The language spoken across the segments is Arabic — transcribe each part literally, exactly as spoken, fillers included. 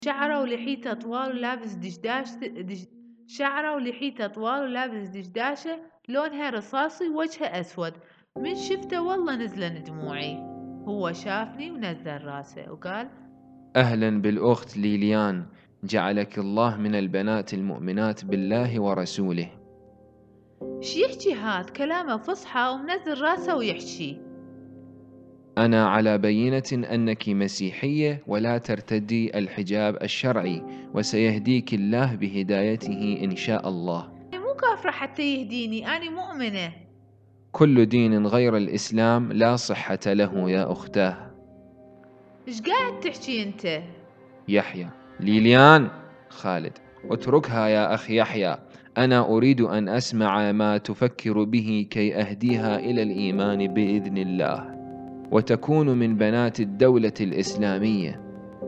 شعره ولحيته طوال ولابس دشداش دش... شعره ولحيته طوال ولابس دشداشة لونها رصاصي ووجهه أسود. من شفته والله نزلن دموعي. هو شافني ونزل راسه وقال: أهلا بالأخت ليليان، جعلك الله من البنات المؤمنات بالله ورسوله. ش يحكي هاد؟ كلامه فصحى ومنزل راسه ويحكي. أنا على بينة أنك مسيحية ولا ترتدي الحجاب الشرعي، وسيهديك الله بهدايته إن شاء الله. مو كافرة حتى يهديني، أنا مؤمنة. كل دين غير الإسلام لا صحة له يا أختاه. إيش قاعد تحكي أنت؟ يحيى. ليليان. خالد. اتركها يا أخ يحيى، أنا أريد أن أسمع ما تفكر به كي أهديها إلى الإيمان بإذن الله، وتكون من بنات الدولة الإسلامية.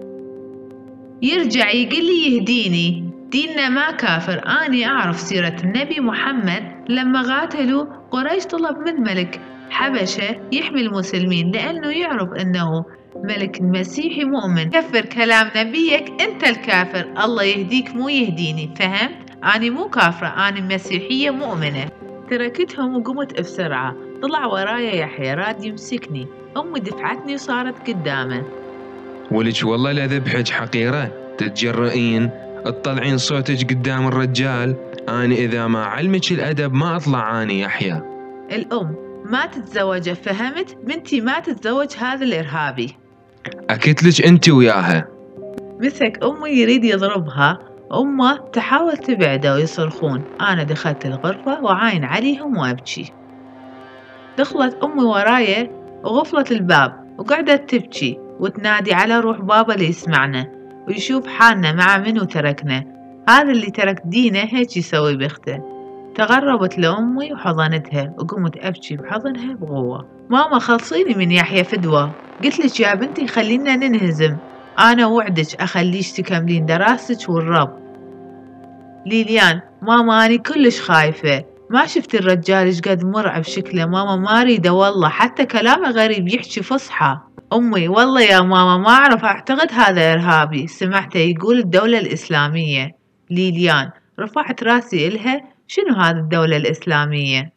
يرجع يقول لي يهديني. ديننا ما كافر. أني أعرف سيرة النبي محمد لما قاتلوا قريش طلب من ملك حبشة يحمي المسلمين لأنه يعرف أنه ملك مسيحي مؤمن. كفر كلام نبيك، أنت الكافر. الله يهديك مو يهديني، فهمت؟ أنا مو كافرة، أنا مسيحية مؤمنة. تركتهم وقمت بسرعة. طلع ورايا يحيى راد يمسكني. أمي دفعتني وصارت قدامه. ولك والله لا ذبحك حقيرة، تتجرئين تطلعين صوتك قدام الرجال. أنا إذا ما علمك الأدب ما أطلع أنا يحيى. الأم ما تتزوجه، فهمت؟ بنتي ما تتزوج هذا الإرهابي. أكتلك أنت وياها. مسك أمي يريد يضربها. أمه تحاول تبعده ويصرخون. أنا دخلت الغرفة وعاين عليهم وأبكي. دخلت أمي ورايا وغفلت الباب وقعدت تبكي وتنادي على روح بابا ليسمعنا ويشوف حالنا مع منو تركنا. هذا اللي ترك دينه هيك يسوي بيخته. تغربت لأمي وحضنتها وقمت أبكي بحضنها بقوة. ماما خلصيني من يحيى فدوة. قلت لك يا بنتي خلينا ننهزم. أنا وعدك أخليش تكملين دراستك والرب. ليليان ماما أنا كلش خايفة. ما شفت الرجال إيش قد مرعب شكله. ماما ما أريده والله، حتى كلامه غريب يحكي فصحى. أمي والله يا ماما ما أعرف، أعتقد هذا إرهابي. سمعته يقول الدولة الإسلامية. ليليان رفعت راسي إلها. شنو هذه الدولة الإسلامية؟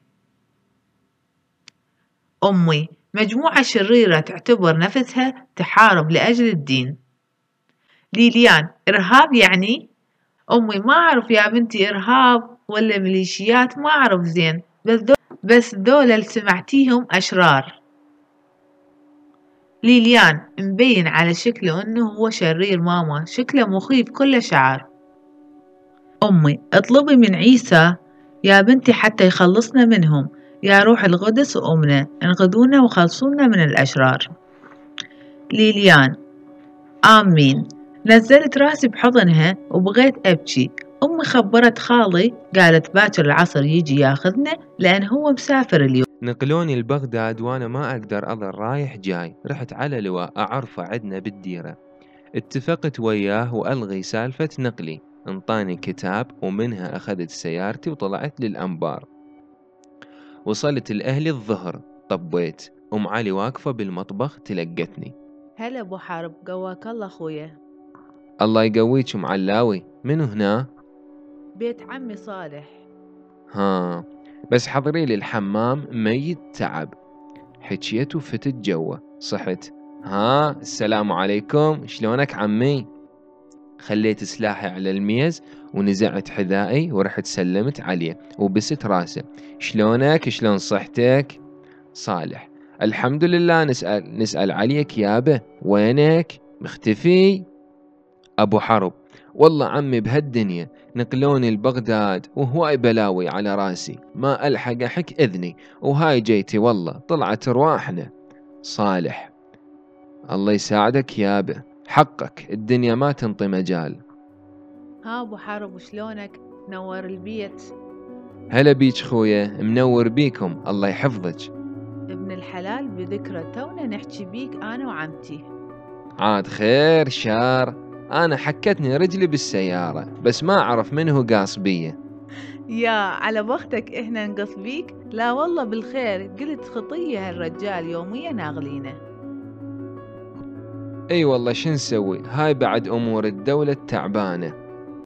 أمي مجموعة شريرة تعتبر نفسها تحارب لأجل الدين. ليليان إرهاب يعني؟ أمي ما أعرف يا بنتي، إرهاب ولا ميليشيات ما أعرف زين، بس دول بس دول اللي سمعتيهم أشرار. ليليان مبين على شكله أنه هو شرير ماما، شكله مخيف كله شعر. أمي اطلبي من عيسى يا بنتي حتى يخلصنا منهم. يا روح القدس وأمنا انقذونا وخلصونا من الأشرار. ليليان آمين. نزلت راسي بحضنها وبغيت أبكي. أمي خبرت خالي قالت باكر العصر يجي ياخذنا لأن هو مسافر اليوم. نقلوني لبغداد وأنا ما أقدر أظل رايح جاي. رحت على لواء أعرفه عدنا بالديرة، اتفقت وياه وألغي سالفة نقلي. انطاني كتاب ومنها أخذت سيارتي وطلعت للأنبار. وصلت لأهلي الظهر، طبيت. أم علي واقفة بالمطبخ تلقتني. هلا أبو حرب، قواك الله أخويا. الله يقويك أم علاوي. منو هنا؟ بيت عمي صالح. ها، بس حضري لي الحمام ميت تعب. حكيت وفتت جوا. صحت. ها السلام عليكم، شلونك عمي؟ خليت سلاحي على الميز ونزعت حذائي ورحت سلمت عليه وبست راسه. شلونك؟ شلون صحتك؟ صالح. الحمد لله. نسأل نسأل عليك يابا، وينك؟ مختفي؟ أبو حرب. والله عمي بهالدنيا نقلوني لبغداد وهواي بلاوي على راسي، ما ألحق أحك إذني، وهاي جيتي والله طلعت رواحنا. صالح. الله يساعدك يابا، حقك الدنيا ما تنطي مجال. ها أبو حرب وشلونك؟ نور البيت. هلا بيك خويا، منور بيكم، الله يحفظك. ابن الحلال بذكرى تونا نحكي بيك أنا وعمتي. عاد خير شار، أنا حكتني رجلي بالسيارة بس ما أعرف منه قاص بيه. يا على بختك إحنا نقص بيك. لا والله بالخير، قلت خطية هالرجال يوميا ناغلينه. اي والله شو نسوي، هاي بعد امور الدولة التعبانة.